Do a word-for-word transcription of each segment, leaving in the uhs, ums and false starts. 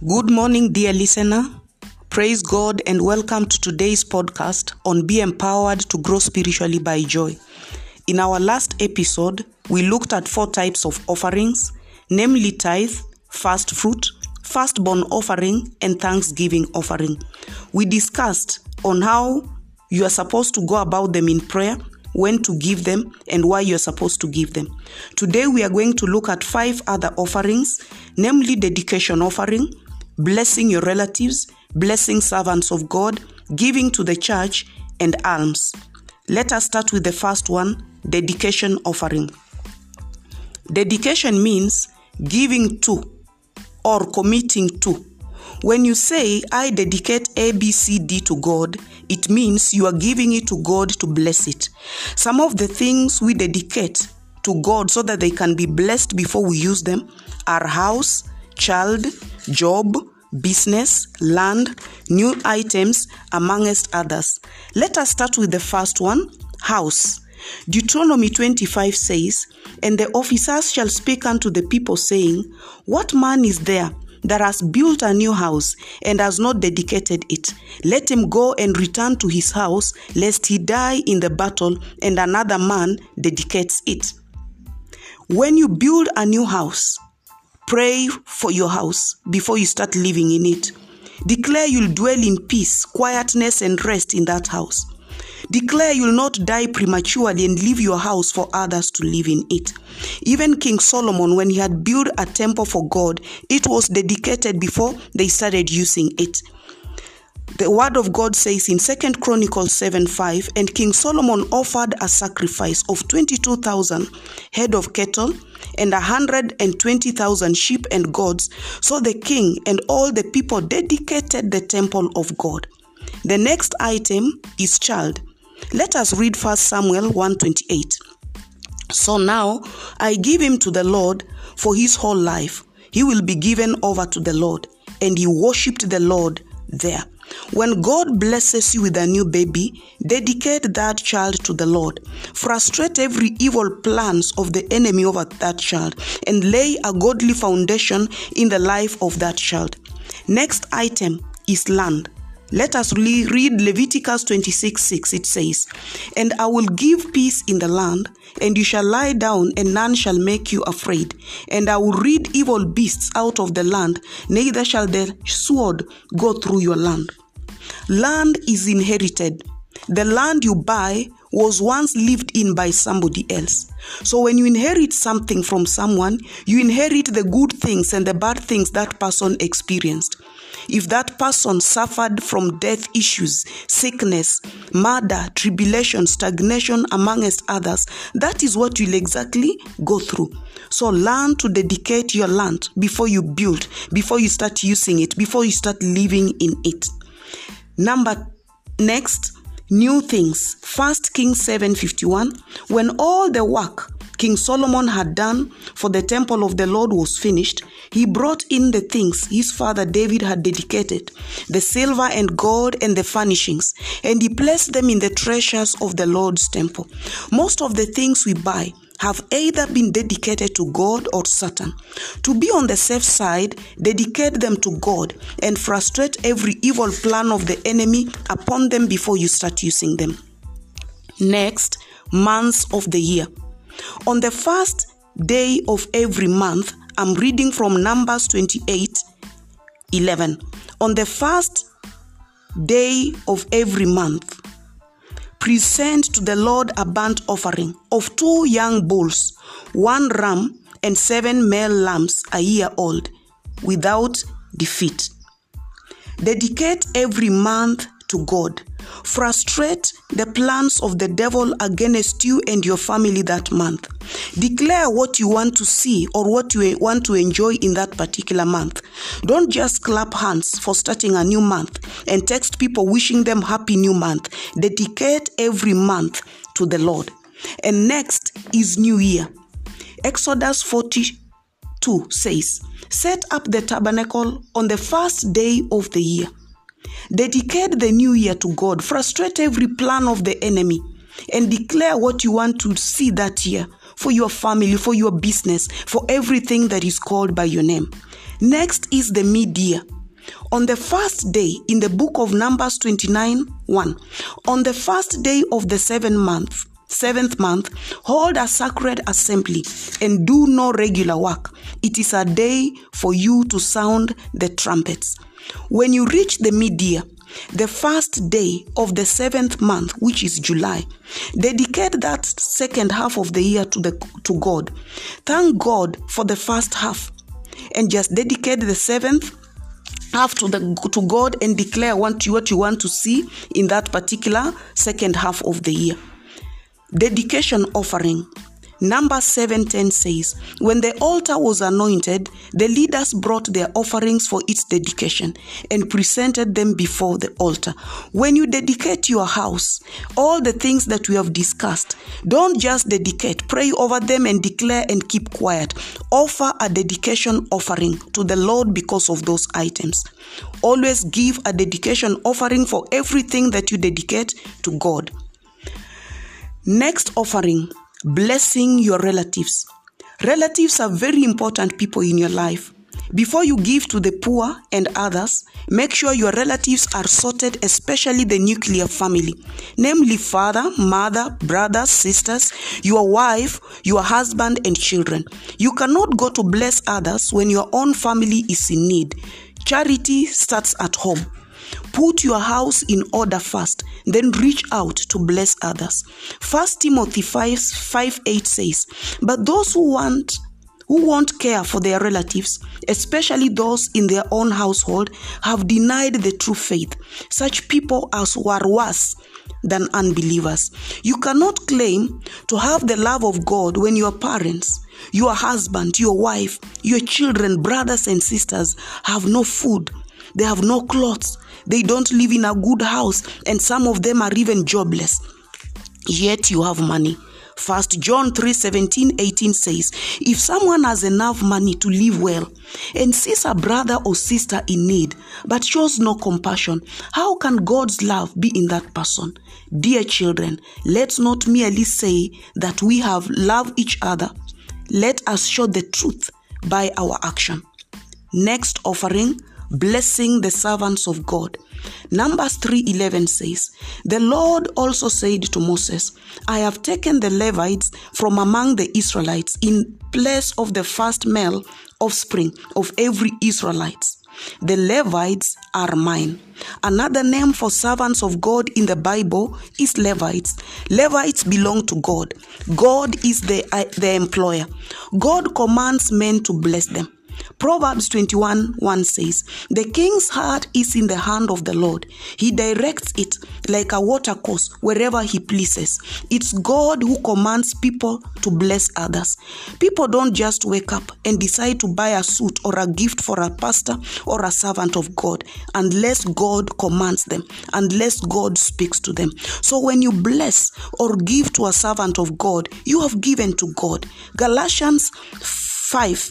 Good morning, dear listener. Praise God and welcome to today's podcast on Be Empowered to Grow Spiritually by Joy. In our last episode, we looked at four types of offerings, namely tithe, first fruit, firstborn offering, and thanksgiving offering. We discussed on how you are supposed to go about them in prayer, when to give them, and why you are supposed to give them. Today we are going to look at five other offerings, namely dedication offering, blessing your relatives, blessing servants of God, giving to the church, and alms. Let us start with the first one, dedication offering. Dedication means giving to or committing to. When you say, I dedicate A, B, C, D to God, it means you are giving it to God to bless it. Some of the things we dedicate to God so that they can be blessed before we use them are house, child, job, business, land, new items, amongst others. Let us start with the first one, house. Deuteronomy twenty-five says, And the officers shall speak unto the people, saying, What man is there that has built a new house and has not dedicated it? Let him go and return to his house, lest he die in the battle and another man dedicates it. When you build a new house, pray for your house before you start living in it. Declare you'll dwell in peace, quietness, and rest in that house. Declare you'll not die prematurely and leave your house for others to live in it. Even King Solomon, when he had built a temple for God, it was dedicated before they started using it. The word of God says in Second Chronicles seven five, And King Solomon offered a sacrifice of twenty-two thousand head of cattle and one hundred twenty thousand sheep and goats. So the king and all the people dedicated the temple of God. The next item is child. Let us read First Samuel one twenty-eight. So now I give him to the Lord for his whole life. He will be given over to the Lord. And he worshipped the Lord there. When God blesses you with a new baby, dedicate that child to the Lord. Frustrate every evil plans of the enemy over that child and lay a godly foundation in the life of that child. Next item is land. Let us read Leviticus twenty-six six. It says, And I will give peace in the land, and you shall lie down, and none shall make you afraid. And I will rid evil beasts out of the land, neither shall the sword go through your land. Land is inherited. The land you buy was once lived in by somebody else. So when you inherit something from someone, you inherit the good things and the bad things that person experienced. If that person suffered from death issues, sickness, murder, tribulation, stagnation, amongst others, that is what you'll exactly go through. So learn to dedicate your land before you build, before you start using it, before you start living in it. Number next, new things. First Kings seven fifty-one. When all the work King Solomon had done for the temple of the Lord was finished, he brought in the things his father David had dedicated, the silver and gold and the furnishings, and he placed them in the treasures of the Lord's temple. Most of the things we buy have either been dedicated to God or Satan. To be on the safe side, dedicate them to God and frustrate every evil plan of the enemy upon them before you start using them. Next, months of the year. On the first day of every month, I'm reading from Numbers twenty-eight eleven. On the first day of every month, present to the Lord a burnt offering of two young bulls, one ram, and seven male lambs a year old, without defeat. Dedicate every month to God. Frustrate the plans of the devil against you and your family that month. Declare what you want to see or what you want to enjoy in that particular month. Don't just clap hands for starting a new month and text people wishing them happy new month. Dedicate every month to the Lord. And next is New Year. Exodus forty-two says, Set up the tabernacle on the first day of the year. Dedicate the new year to God. Frustrate every plan of the enemy and declare what you want to see that year for your family, for your business, for everything that is called by your name. Next is the mid-year. On the first day, in the book of Numbers twenty-nine one, on the first day of the seventh month, seventh month, hold a sacred assembly and do no regular work. It is a day for you to sound the trumpets. When you reach the mid-year, the first day of the seventh month, which is July, dedicate that second half of the year to the to God. Thank God for the first half, and just dedicate the seventh half to the to God and declare what you, what you want to see in that particular second half of the year. Dedication offering. Numbers seven ten says, when the altar was anointed, the leaders brought their offerings for its dedication and presented them before the altar. When you dedicate your house, all the things that we have discussed, don't just dedicate, pray over them and declare and keep quiet. Offer a dedication offering to the Lord because of those items. Always give a dedication offering for everything that you dedicate to God. Next offering. Blessing your relatives. Relatives are very important people in your life. Before you give to the poor and others, make sure your relatives are sorted, especially the nuclear family, namely father, mother, brothers, sisters, your wife, your husband, and children. You cannot go to bless others when your own family is in need. Charity starts at home. Put your house in order first, then reach out to bless others. First Timothy five eight says, but those who want who won't care for their relatives, especially those in their own household, have denied the true faith. Such people as were worse than unbelievers. You cannot claim to have the love of God when your parents, your husband, your wife, your children, brothers and sisters have no food. They have no clothes. They don't live in a good house, and some of them are even jobless. Yet you have money. First John three seventeen eighteen says, if someone has enough money to live well and sees a brother or sister in need but shows no compassion, how can God's love be in that person? Dear children, let's not merely say that we have loved each other. Let us show the truth by our action. Next offering. Blessing the servants of God. Numbers three eleven says, the Lord also said to Moses, I have taken the Levites from among the Israelites in place of the first male offspring of every Israelite. The Levites are mine. Another name for servants of God in the Bible is Levites. Levites belong to God. God is the, uh, the employer. God commands men to bless them. Proverbs twenty-one one says, the king's heart is in the hand of the Lord. He directs it like a watercourse wherever he pleases. It's God who commands people to bless others. People don't just wake up and decide to buy a suit or a gift for a pastor or a servant of God unless God commands them, unless God speaks to them. So when you bless or give to a servant of God, you have given to God. Galatians five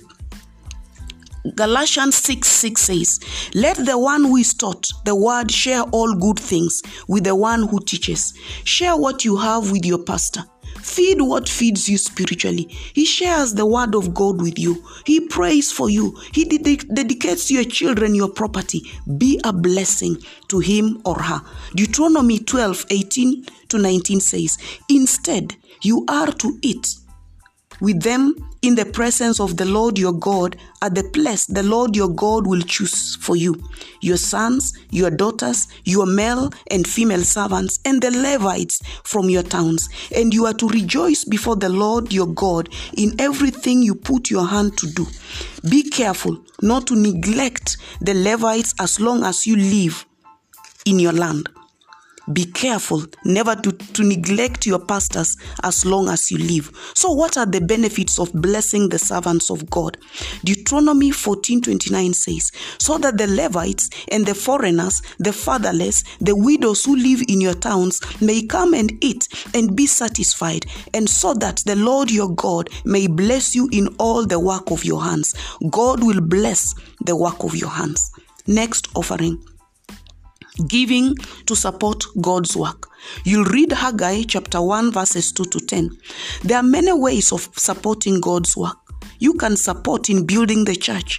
Galatians six six says, let the one who is taught the word share all good things with the one who teaches. Share what you have with your pastor. Feed what feeds you spiritually. He shares the word of God with you. He prays for you. He ded- dedicates your children your property. Be a blessing to him or her. Deuteronomy twelve eighteen to nineteen says, instead, you are to eat with them in the presence of the Lord your God at the place the Lord your God will choose for you, your sons, your daughters, your male and female servants, and the Levites from your towns. And you are to rejoice before the Lord your God in everything you put your hand to do. Be careful not to neglect the Levites as long as you live in your land. Be careful never to, to neglect your pastors as long as you live. So what are the benefits of blessing the servants of God? Deuteronomy fourteen twenty-nine says, so that the Levites and the foreigners, the fatherless, the widows who live in your towns may come and eat and be satisfied, and so that the Lord your God may bless you in all the work of your hands. God will bless the work of your hands. Next offering. Giving to support God's work. You'll read Haggai chapter one verses two to ten. There are many ways of supporting God's work. You can support in building the church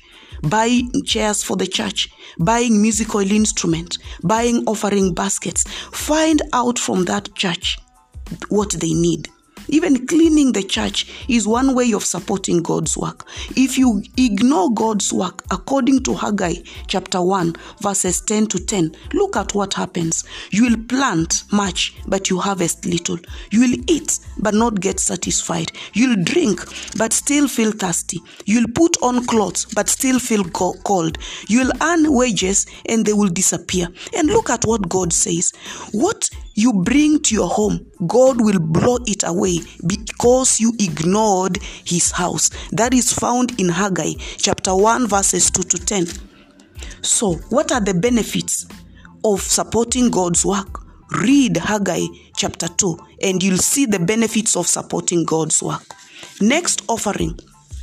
buying chairs for the church, buying musical instruments, buying offering baskets. Find out from that church what they need. Even cleaning the church is one way of supporting God's work. If you ignore God's work, according to Haggai chapter one, verses ten to ten, look at what happens. You will plant much, but you harvest little. You will eat, but not get satisfied. You'll drink, but still feel thirsty. You'll put on clothes, but still feel co- cold. You'll earn wages, and they will disappear. And look at what God says. What you bring to your home, God will blow it away because you ignored his house. That is found in Haggai chapter one, verses two to ten. So, what are the benefits of supporting God's work? Read Haggai chapter two and you'll see the benefits of supporting God's work. Next offering,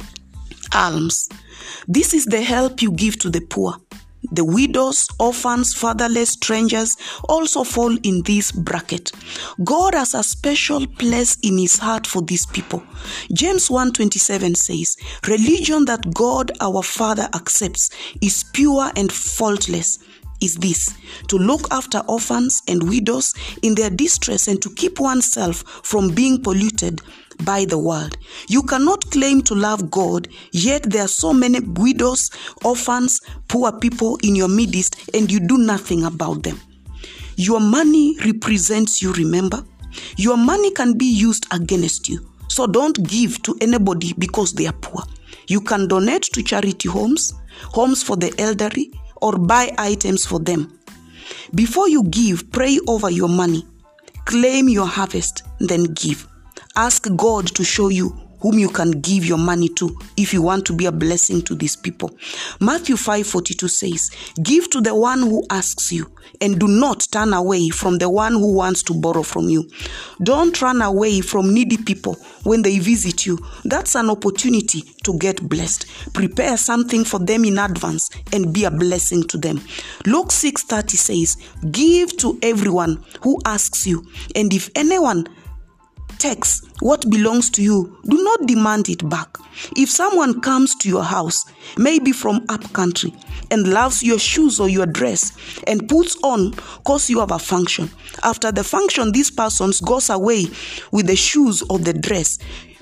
alms. This is the help you give to the poor. The widows, orphans, fatherless, strangers also fall in this bracket. God has a special place in his heart for these people. James one twenty-seven says, religion that God our Father accepts is pure and faultless. Is this, to look after orphans and widows in their distress and to keep oneself from being polluted by the world. You cannot claim to love God, yet there are so many widows, orphans, poor people in your midst, and you do nothing about them. Your money represents you, remember? Your money can be used against you. So don't give to anybody because they are poor. You can donate to charity homes, homes for the elderly, or buy items for them. Before you give, pray over your money. Claim your harvest, then give. Ask God to show you whom you can give your money to if you want to be a blessing to these people. Matthew five forty-two says, give to the one who asks you, and do not turn away from the one who wants to borrow from you. Don't run away from needy people when they visit you. That's an opportunity to get blessed. Prepare something for them in advance and be a blessing to them. Luke six thirty says, give to everyone who asks you, and if anyone takes what belongs to you, do not demand it back. If someone comes to your house, maybe from up country, and loves your shoes or your dress and puts on cause you have a function, after the function this person goes away with the shoes or the dress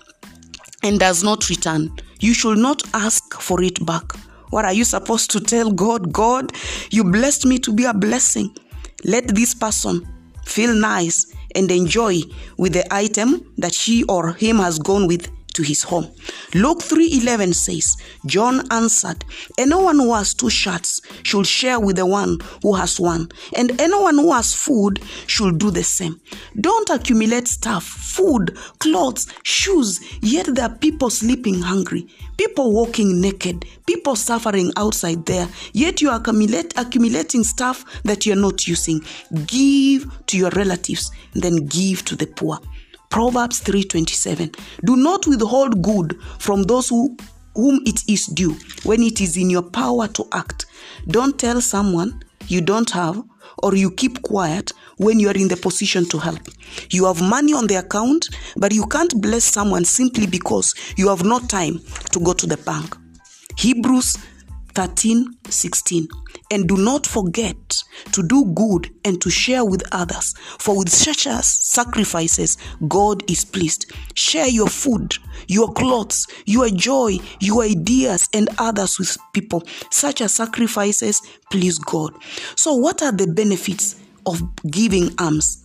and does not return, you should not ask for it back. What are you supposed to tell God? God, you blessed me to be a blessing. Let this person feel nice and enjoy with the item that she or him has gone with to his home. Luke three eleven says, John answered, anyone who has two shirts should share with the one who has one, and anyone who has food should do the same. Don't accumulate stuff, food, clothes, shoes, yet there are people sleeping hungry, people walking naked, people suffering outside there, yet you are accumulate, accumulating stuff that you're not using. Give to your relatives, then give to the poor. Proverbs three twenty-seven. Do not withhold good from those who, whom it is due when it is in your power to act. Don't tell someone you don't have, or you keep quiet when you are in the position to help. You have money on the account, but you can't bless someone simply because you have no time to go to the bank. Hebrews thirteen sixteen. And do not forget to do good and to share with others, for with such as sacrifices God is pleased. Share your food, your clothes, your joy, your ideas, and others with people. Such as sacrifices please God. So what are the benefits of giving alms?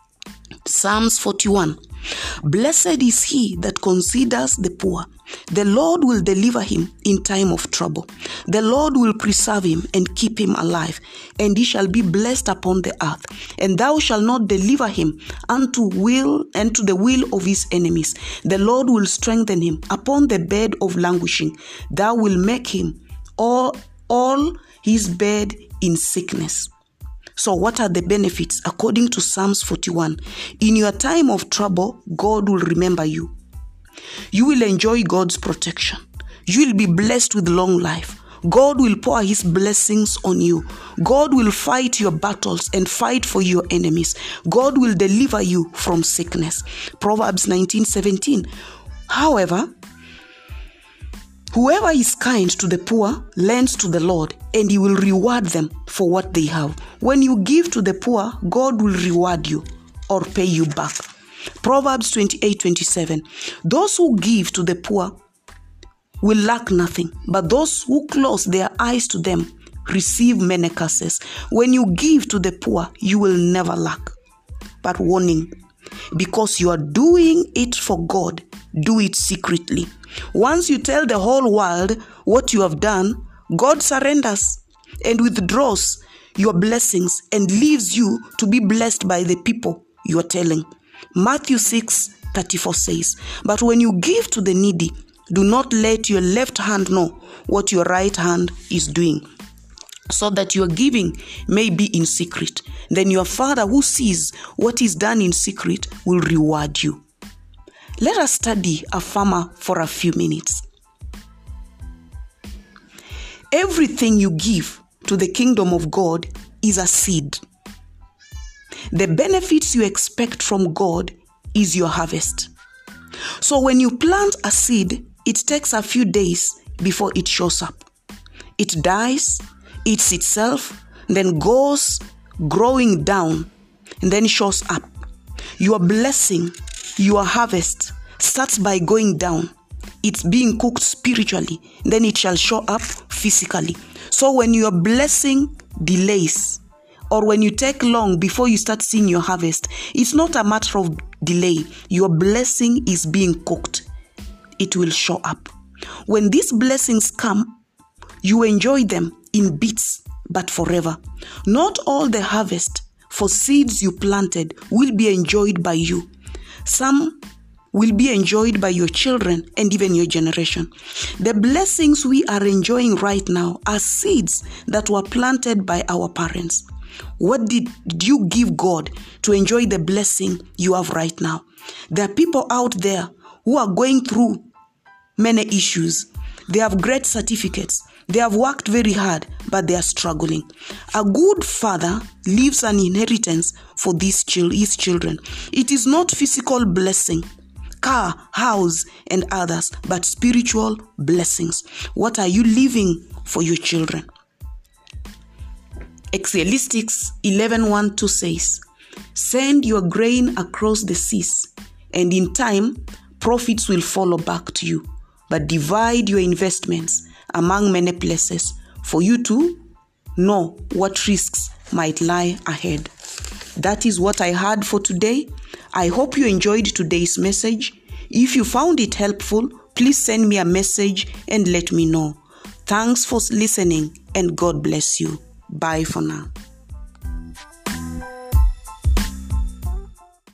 Psalms forty-one. Blessed is he that considers the poor. The Lord will deliver him in time of trouble. The Lord will preserve him and keep him alive, and he shall be blessed upon the earth. And thou shalt not deliver him unto will and to the will of his enemies. The Lord will strengthen him upon the bed of languishing. Thou will make him all, all his bed in sickness. So what are the benefits according to Psalms forty-one? In your time of trouble, God will remember you. You will enjoy God's protection. You will be blessed with long life. God will pour his blessings on you. God will fight your battles and fight for your enemies. God will deliver you from sickness. Proverbs nineteen seventeen. However, Whoever is kind to the poor lends to the Lord, and he will reward them for what they have. When you give to the poor, God will reward you or pay you back. Proverbs twenty-eight twenty-seven. Those who give to the poor will lack nothing, but those who close their eyes to them receive many curses. When you give to the poor, you will never lack. But warning, because you are doing it for God, do it secretly. Once you tell the whole world what you have done, God surrenders and withdraws your blessings and leaves you to be blessed by the people you are telling. Matthew six thirty-four says, but when you give to the needy, do not let your left hand know what your right hand is doing, so that your giving may be in secret. Then your Father who sees what is done in secret will reward you. Let us study a farmer for a few minutes. Everything you give to the kingdom of God is a seed. The benefits you expect from God is your harvest. So when you plant a seed, it takes a few days before it shows up. It dies, eats itself, then goes growing down, and then shows up. Your blessing, your harvest starts by going down. It's being cooked spiritually, then it shall show up physically. So when your blessing delays, or when you take long before you start seeing your harvest, it's not a matter of delay. Your blessing is being cooked. It will show up. When these blessings come, you enjoy them in bits, but forever. Not all the harvest for seeds you planted will be enjoyed by you. Some will be enjoyed by your children and even your generation. The blessings we are enjoying right now are seeds that were planted by our parents. What did you give God to enjoy the blessing you have right now? There are people out there who are going through many issues. They have great certificates. They have worked very hard, but they are struggling. A good father leaves an inheritance for these chil- his children. It is not physical blessing, car, house, and others, but spiritual blessings. What are you leaving for your children? Ecclesiastes eleven one two says, send your grain across the seas, and in time, profits will follow back to you. But divide your investments among many places for you to know what risks might lie ahead. That is what I had for today. I hope you enjoyed today's message. If you found it helpful, please send me a message and let me know. Thanks for listening, and God bless you. Bye for now.